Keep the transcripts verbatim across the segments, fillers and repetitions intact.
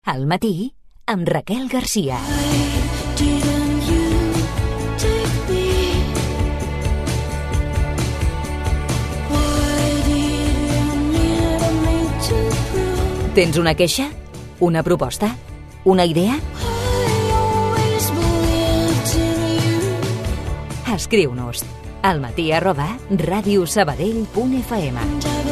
Al matí, amb Raquel Garcia. Tens una queixa? Una proposta? Una idea? Escriu-nos al matí arroba radiosabadell punt f m.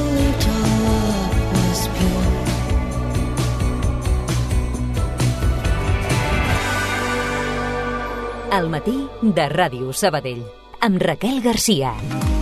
Al matí de Ràdio Sabadell, amb Raquel Garcia.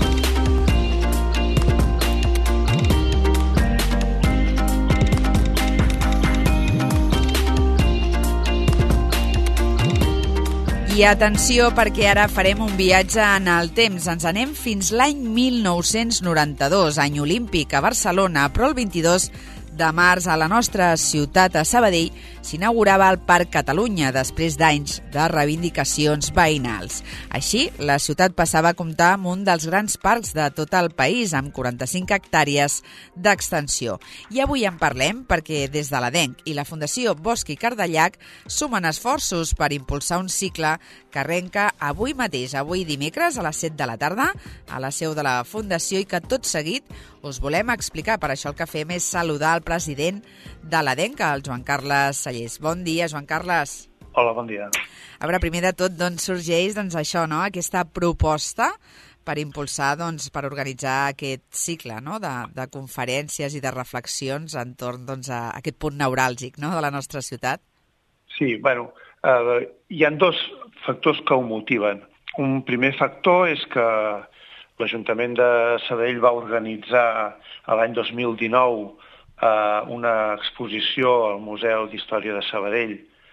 I atenció, perquè ara farem un viatge en el temps. Ens anem fins l'any mil nou-cents noranta-dos, any olímpic a Barcelona, però el vint-i-dos de març a la nostra ciutat, a Sabadell, s'inaugurava el Parc Catalunya després d'anys de reivindicacions veïnals. Així, la ciutat passava a comptar amb un dels grans parcs de tot el país, amb quaranta-cinc hectàrees d'extensió. I avui en parlem perquè des de l'Adenc i la Fundació Bosch i Cardellac sumen esforços per impulsar un cicle que arrenca avui mateix, avui dimecres a les set de la tarda, a la seu de la Fundació, i que tot seguit us volem explicar. Per això el que fem és saludar el president de l'Adenc, el Joan Carles Sallés. Bon dia, Joan Carles. Hola, bon dia. A veure, primer de tot, d'on sorgeix doncs, això, no? Aquesta proposta per impulsar, doncs, per organitzar aquest cicle, no? de, de conferències i de reflexions entorn doncs, a aquest punt neuràlgic, no? de la nostra ciutat? Sí, bueno, eh, hi ha dos factors que ho motiven. Un primer factor és que l'Ajuntament de Sabadell va organitzar l'any dos mil dinou eh, una exposició al Museu d'Història de Sabadell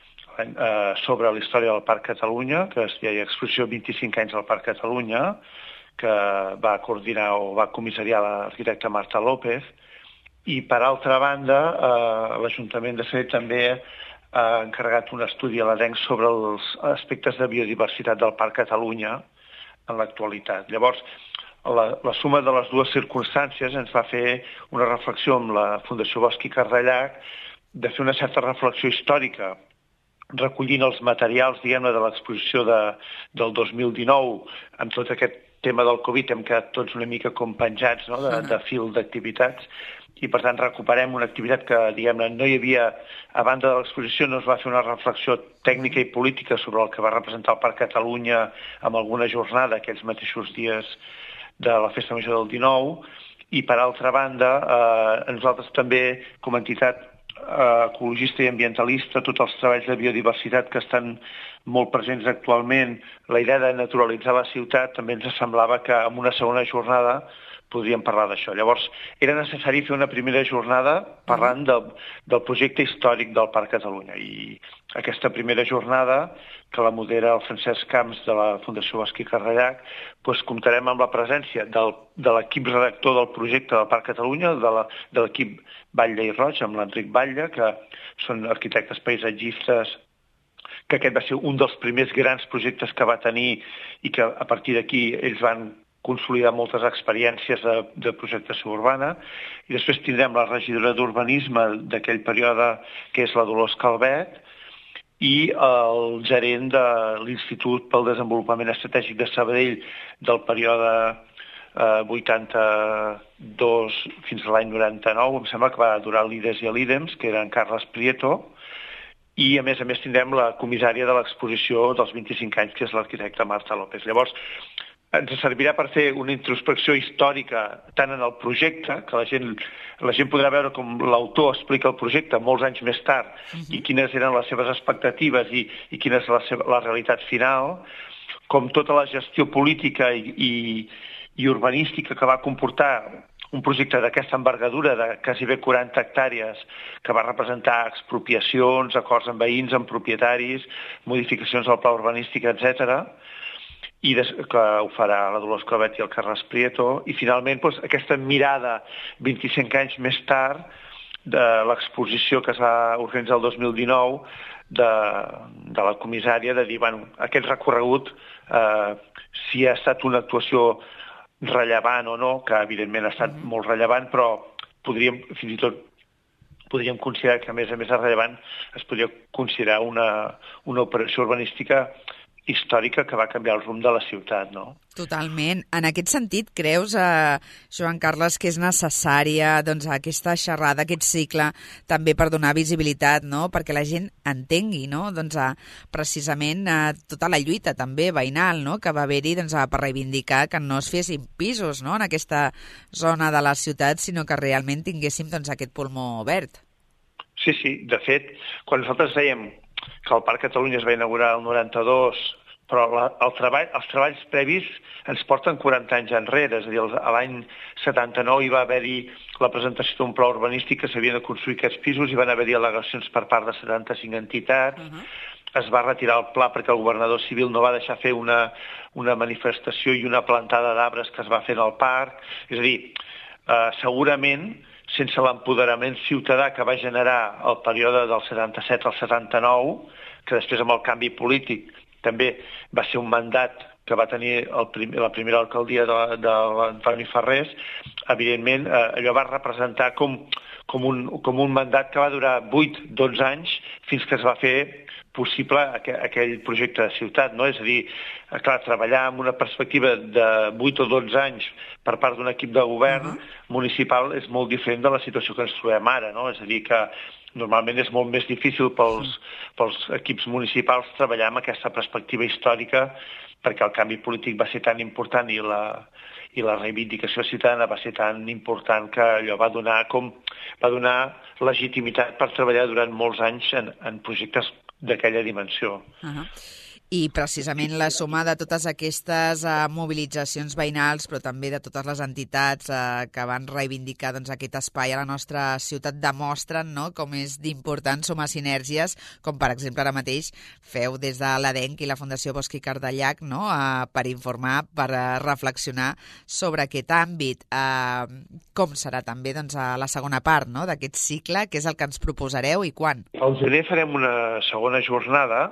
eh, sobre la història del Parc Catalunya, que es deia Exposició vint-i-cinc anys al Parc Catalunya, que va coordinar o va comissariar l'arquitecte Marta López, i per altra banda eh, l'Ajuntament de Sabadell també ha encarregat un estudi a l'Adenc sobre els aspectes de biodiversitat del Parc Catalunya en l'actualitat. Llavors, la, la suma de les dues circumstàncies ens va fer una reflexió amb la Fundació Bosch i Cardellac de fer una certa reflexió històrica, recollint els materials, diguem-ne, de l'exposició de, del dos mil dinou, amb tot aquest tema del Covid hem quedat tots una mica com penjats, no?, de, de fil d'activitats, i per tant recuperem una activitat que, diguem-ne, no hi havia, a banda de l'exposició no es va fer una reflexió tècnica i política sobre el que va representar el Parc Catalunya amb alguna jornada aquells mateixos dies de la Festa Major del dinou, i per altra banda eh, nosaltres també, com a entitat eh, ecologista i ambientalista, tots els treballs de biodiversitat que estan molt presents actualment, la idea de naturalitzar la ciutat, també ens semblava que en una segona jornada podríem parlar d'això. Llavors, era necessari fer una primera jornada parlant del, del projecte històric del Parc Catalunya. I aquesta primera jornada, que la modera el Francesc Camps de la Fundació Bosch i Cardellac, doncs comptarem amb la presència del, de l'equip redactor del projecte del Parc Catalunya, de, la, de l'equip Batlle i Roig, amb l'Enric Batlle, que són arquitectes paisatgistes, que aquest va ser un dels primers grans projectes que va tenir i que a partir d'aquí ells van consolidar moltes experiències de, de projectació urbana, i després tindrem la regidora d'urbanisme d'aquell període, que és la Dolors Calvet, i el gerent de l'Institut pel Desenvolupament Estratègic de Sabadell del període eh, vuitanta-dos fins a l'any noranta-nou, em sembla que va durar l'I D E S i l'IDEMS, que era en Carles Prieto, i a més a més tindrem la comissària de l'exposició dels vint-i-cinc anys, que és l'arquitecte Marta López. Llavors, ens servirà per fer una introspecció històrica tant en el projecte, que la gent, la gent podrà veure com l'autor explica el projecte molts anys més tard, uh-huh. i quines eren les seves expectatives i, i quina és la, seva, la realitat final, com tota la gestió política i, i, i urbanística que va comportar un projecte d'aquesta envergadura de quasi bé quaranta hectàrees, que va representar expropiacions, acords amb veïns, amb propietaris, modificacions del pla urbanístic, etcètera, i des, que ho farà la Dolors Calvet i el Carles Prieto, i finalment doncs, aquesta mirada vint-i-cinc anys més tard de l'exposició que es va organitzar el dos mil dinou de, de la comissària, de dir, bueno, aquest recorregut, eh, si ha estat una actuació rellevant o no, que evidentment ha estat molt rellevant, però podríem fins i tot podríem considerar que, a més a més, és rellevant, es podria considerar una, una operació urbanística històrica que va canviar el rumb de la ciutat, no? Totalment. En aquest sentit, creus, eh, Joan Carles, que és necessària doncs, aquesta xerrada, aquest cicle, també per donar visibilitat, no? Perquè la gent entengui, no? Doncs, eh, precisament eh, tota la lluita també veïnal, no? Que va haver-hi doncs, per reivindicar que no es fessin pisos, no? En aquesta zona de la ciutat, sinó que realment tinguéssim doncs, aquest pulmó verd. Sí, sí. De fet, quan nosaltres dèiem que el Parc Catalunya es va inaugurar el noranta-dos, però la, el treball, els treballs previs ens porten quaranta anys enrere, és a dir, l'any setanta-nou hi va haver-hi la presentació d'un pla urbanístic que s'havien de construir aquests pisos, hi van haver-hi al·legacions per part de setanta-cinc entitats, uh-huh. Es va retirar el pla perquè el governador civil no va deixar fer una, una manifestació i una plantada d'arbres que es va fer en el parc, és a dir, eh, segurament sense l'empoderament ciutadà que va generar el període del setanta-set al setanta-nou, que després amb el canvi polític també va ser un mandat que va tenir el prim, la primera alcaldia de, de l'Antoni Ferrés, evidentment eh, allò va representar com, com, un, com un mandat que va durar vuit dotze anys fins que es va fer possible aqu aquell projecte de ciutat, no? És a dir, clar, treballar amb una perspectiva de vuit o dotze anys per part d'un equip de govern uh-huh. municipal és molt diferent de la situació que ens trobem ara, no? És a dir, que normalment és molt més difícil pels, pels equips municipals treballar amb aquesta perspectiva històrica perquè el canvi polític va ser tan important i la, i la reivindicació ciutadana va ser tan important que allò va donar, com, va donar legitimitat per treballar durant molts anys en, en projectes d'aquella dimensió. Uh-huh. I precisament la suma de totes aquestes uh, mobilitzacions veïnals, però també de totes les entitats uh, que van reivindicar doncs, aquest espai a la nostra ciutat, demostren no, com és d'important sumar sinergies, com per exemple ara mateix feu des de l'A D E N C i la Fundació Bosch i Cardellac no, uh, per informar, per uh, reflexionar sobre aquest àmbit. Uh, com serà també doncs, a la segona part no, d'aquest cicle, que és el que ens proposareu i quan? Al gener farem una segona jornada.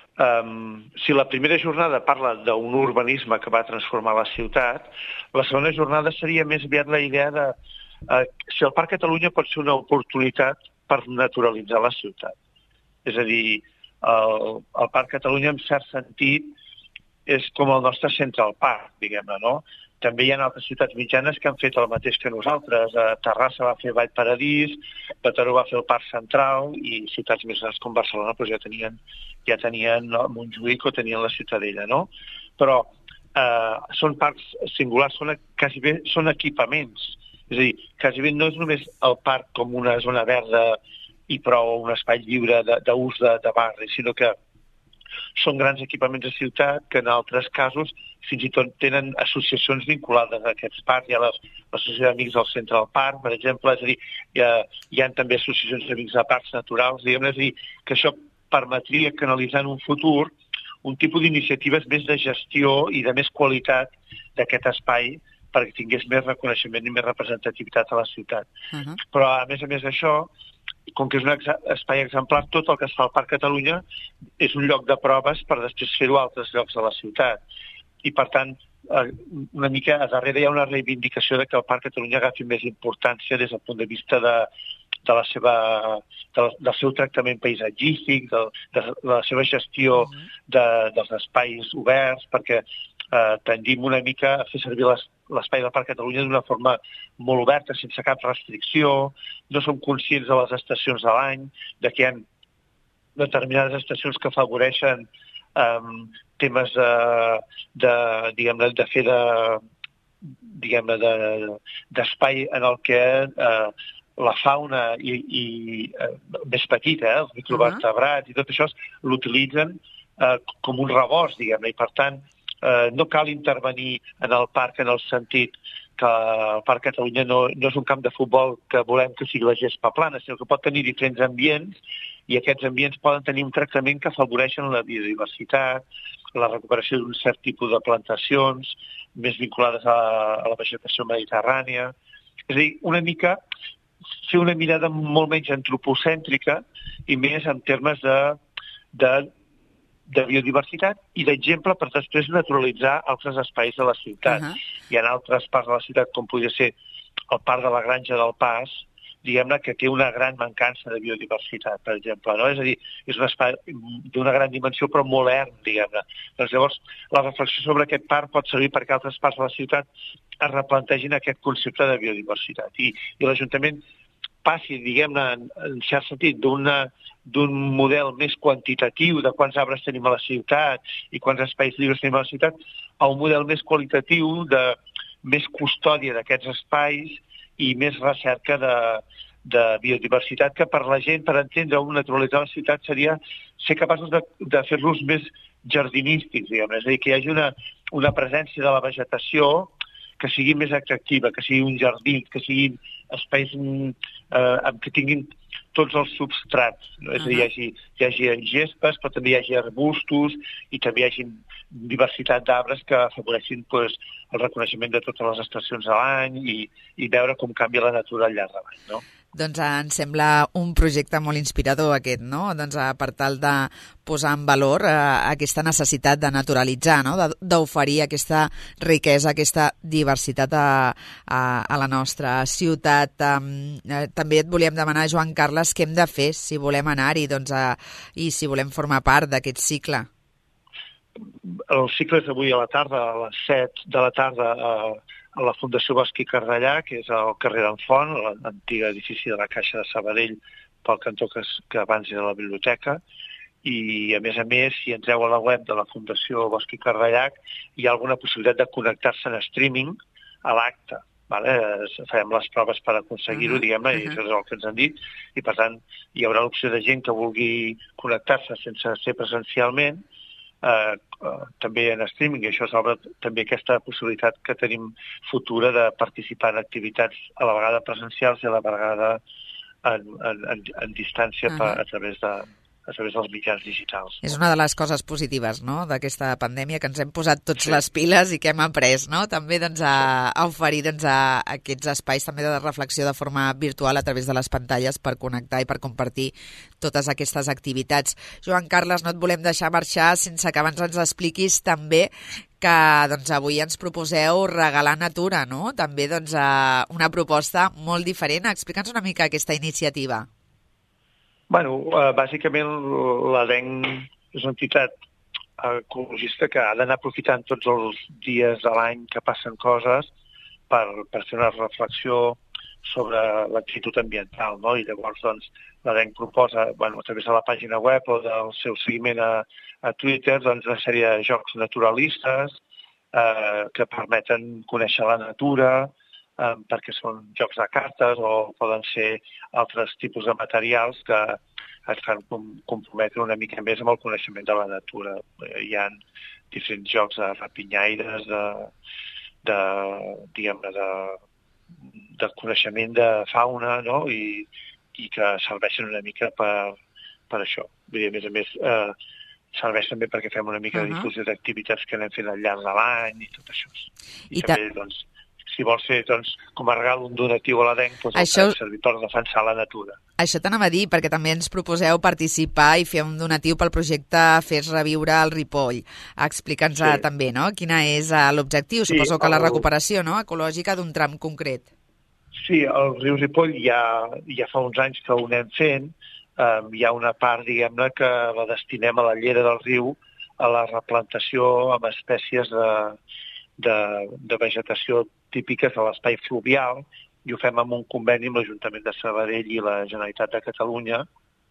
Um, si la primera jornada parla d'un urbanisme que va transformar la ciutat, la segona jornada seria més aviat la idea de uh, si el Parc Catalunya pot ser una oportunitat per naturalitzar la ciutat. És a dir, el, el Parc Catalunya en cert sentit és com el nostre Central Park, diguem-ne, no? També hi ha altres ciutats mitjanes que han fet el mateix que nosaltres. Terrassa va fer Vall Paradís, Mataró va fer el Parc Central i ciutats més grans com Barcelona doncs ja tenien, ja tenien no, Montjuïc o tenien la Ciutadella, no? Però eh, són parcs singulars, són, quasi bé, són equipaments. És a dir, quasi bé no és només el parc com una zona verda i prou un espai lliure d'ús de, de, de barri, sinó que són grans equipaments de ciutat que en altres casos fins i tot tenen associacions vinculades a aquests parcs. Hi ha l'associació d'amics del Central Park, per exemple, és a dir, hi ha, hi ha també associacions d'amics de parcs naturals, diguem-ne, és a dir, que això permetria canalitzar en un futur un tipus d'iniciatives més de gestió i de més qualitat d'aquest espai perquè tingués més reconeixement i més representativitat a la ciutat. Uh-huh. Però, a més a més d'això, com que és un exa espai exemplar, tot el que es fa al Parc Catalunya és un lloc de proves per després fer-ho a altres llocs de la ciutat. I, per tant, una mica a darrere hi ha una reivindicació de que el Parc Catalunya agafi més importància des del punt de vista de, de la seva, de, del seu tractament paisatgístic, de, de, de la seva gestió de, dels espais oberts, perquè eh, tendim una mica a fer servir l'espai del Parc Catalunya d'una forma molt oberta, sense cap restricció. No som conscients de les estacions de l'any, de que hi ha determinades estacions que afavoreixen um, temes de, de, diguem-ne, de fer de, diguem-ne, d'espai en el que eh, la fauna i, i eh, més petita, eh, els microvertebrats i tot això, l'utilitzen eh, com un rebost, diguem-ne, i per tant eh, no cal intervenir en el parc en el sentit que el Parc Catalunya no, no és un camp de futbol que volem que sigui la gespa plana, sinó que pot tenir diferents ambients i aquests ambients poden tenir un tractament que afavoreixen la biodiversitat, la recuperació d'un cert tipus de plantacions més vinculades a, a la vegetació mediterrània. És a dir, una mica fer una mirada molt menys antropocèntrica i més en termes de, de, de biodiversitat i d'exemple per després naturalitzar altres espais de la ciutat. Uh-huh. Hi ha altres parts de la ciutat, com podria ser el Parc de la Granja del Pas, diguem-ne, que té una gran mancança de biodiversitat, per exemple, no? És a dir, és un espai d'una gran dimensió, però molt erm, diguem-ne. Doncs llavors, la reflexió sobre aquest parc pot servir perquè altres parts de la ciutat es replantegin aquest concepte de biodiversitat. I, i l'Ajuntament passi, diguem-ne, en, en cert sentit, d'una d'un model més quantitatiu de quants arbres tenim a la ciutat i quants espais lliures tenim a la ciutat, a un model més qualitatiu de més custòdia d'aquests espais i més recerca de, de biodiversitat, que per la gent, per entendre o naturalitzar la ciutat, seria ser capaços de, de fer-los més jardinístics, diguem-ne. És a dir, que hi hagi una, una presència de la vegetació que sigui més atractiva, que sigui un jardí, que siguin espais eh, que tinguin tots els substrats. No? És a dir, hi hagi, hi hagi gespes, però també hi hagi arbustos i també hi hagi diversitat d'arbres que afavoreixin pues, el reconeixement de totes les estacions de l'any i, i veure com canvia la natura al llarg de l'any, no? Doncs em sembla un projecte molt inspirador aquest, no? Doncs per tal de posar en valor eh, aquesta necessitat de naturalitzar, no? D'oferir aquesta riquesa, aquesta diversitat a, a, a la nostra ciutat. Eh, també et volíem demanar, Joan Carles, què hem de fer si volem anar-hi, doncs, a, i si volem formar part d'aquest cicle? El cicle és avui a la tarda, a les set de la tarda, a, a la Fundació Bosch i Cardellà, que és al carrer d'en Font, l'antic edifici de la Caixa de Sabadell, pel cantó que, que abans era la biblioteca. I, a més a més, si entreu a la web de la Fundació Bosch i Cardellà, hi ha alguna possibilitat de connectar-se en streaming a l'acte. Vale? Farem les proves per aconseguir-ho, uh-huh. diguem-ne, i això és el que ens han dit. I, per tant, hi haurà l'opció de gent que vulgui connectar-se sense ser presencialment, Eh, eh, també en streaming, i això s'obre també aquesta possibilitat que tenim futura de participar en activitats a la vegada presencials i a la vegada en, en, en, en distància uh-huh. per, a través de a través dels mitjans digitals. És una de les coses positives, no?, d'aquesta pandèmia, que ens hem posat tots sí. les piles i que hem après, no?, també doncs, a, a oferir doncs, a aquests espais també de reflexió de forma virtual a través de les pantalles per connectar i per compartir totes aquestes activitats. Joan Carles, no et volem deixar marxar sense que abans ens expliquis també que doncs, avui ens proposeu regalar natura, no?, també doncs, una proposta molt diferent. Explica'ns una mica aquesta iniciativa. Bueno, uh, bàsicament l'ADENC és una entitat ecologista que ha d'anar aprofitant tots els dies de l'any que passen coses per, per fer una reflexió sobre l'actitud ambiental, no? I llavors, doncs, l'ADENC proposa, bueno, a través de la pàgina web o del seu seguiment a, a Twitter, doncs, una sèrie de jocs naturalistes eh, que permeten conèixer la natura, eh, perquè són jocs de cartes o poden ser altres tipus de materials que es fan com, comprometre una mica més amb el coneixement de la natura. Hi ha diferents jocs de rapinyaires, de, de, diguem-ne, de, de coneixement de fauna, no? I, i que serveixen una mica per, per això. Vull dir, a més a més, eh, serveix també perquè fem una mica uh-huh. de difusió d'activitats que anem fent al llarg de l'any i tot això. I, I també, ta... doncs, si vols fer, doncs, com a regal un donatiu a l'ADENC, doncs això... el servir per defensar la natura. Això t'anava a dir, perquè també ens proposeu participar i fer un donatiu pel projecte Fes reviure el Ripoll. Explica'ns sí. també, no?, quina és l'objectiu. Sí, Suposo que el... la recuperació, no?, ecològica d'un tram concret. Sí, el riu Ripoll ja, ja fa uns anys que ho anem fent. Um, hi ha una part, diguem-ne, que la destinem a la llera del riu a la replantació amb espècies de, de, de vegetació típiques de l'espai fluvial, i ho fem amb un conveni amb l'Ajuntament de Sabadell i la Generalitat de Catalunya,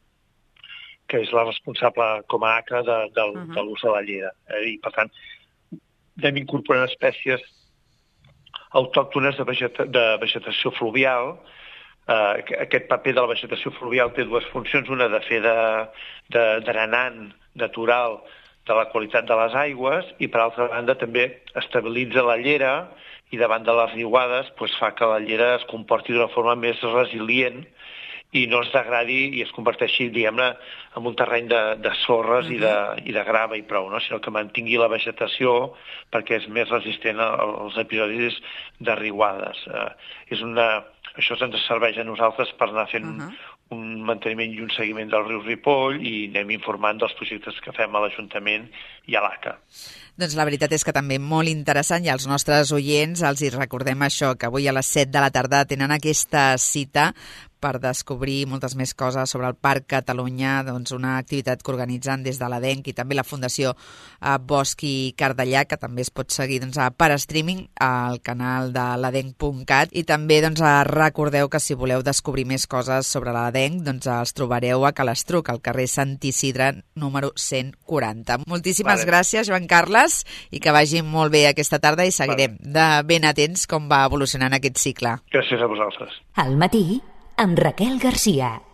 que és la responsable com a A C A de, de, uh-huh. de l'ús de la llera. Eh? I, per tant, anem incorporant espècies autòctones de, vegeta, de vegetació fluvial. Uh, aquest paper de la vegetació fluvial té dues funcions, una de fer de, de drenant natural de la qualitat de les aigües i, per altra banda, també estabilitza la llera i davant de les riuades doncs, fa que la llera es comporti d'una forma més resilient i no es degradi i es converteixi, diguem-ne, en un terreny de, de sorres uh-huh. i, de, i de grava i prou, no? Sinó que mantingui la vegetació perquè és més resistent als episodis de riuades. Uh, és una... Això ens serveix a nosaltres per anar fent uh-huh. un manteniment i un seguiment del riu Ripoll i anem informant dels projectes que fem a l'Ajuntament i a l'A C A. Doncs la veritat és que també molt interessant, i als nostres oients els hi recordem això, que avui a les set de la tarda tenen aquesta cita per descobrir moltes més coses sobre el Parc Catalunya, doncs una activitat que organitzen des de l'Adenc i també la Fundació Bosch i Cardellà, que també es pot seguir doncs, per streaming al canal de l'adenc punt cat. I també doncs, recordeu que si voleu descobrir més coses sobre l'Adenc, doncs els trobareu a Calestruc, al carrer Sant Isidre, número cent quaranta. Moltíssimes vale. gràcies, Joan Carles, i que vagi molt bé aquesta tarda i seguirem vale. de ben atents com va evolucionant aquest cicle. Gràcies a vosaltres. Al matí, amb Raquel Garcia.